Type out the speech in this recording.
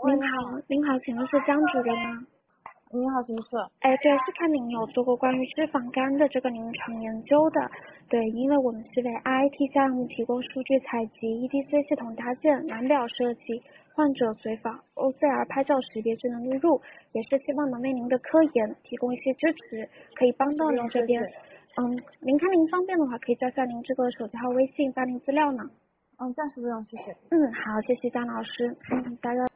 喂， 您好，您好，请问是江主任吗？ 你好，请说。 哎，对，是看您有做过关于脂肪肝的这个临床研究的。对，因为我们是为 IIT 项目提供数据采集、EDC 系统搭建、量表设计、患者随访、OCR 拍照识别智能录入，也是希望能为您的科研提供一些支持，可以帮到您这边。您看您方便的话，可以加下您这个手机号微信发您资料呢。 暂时不用，谢谢。 好，谢谢江老师。大家。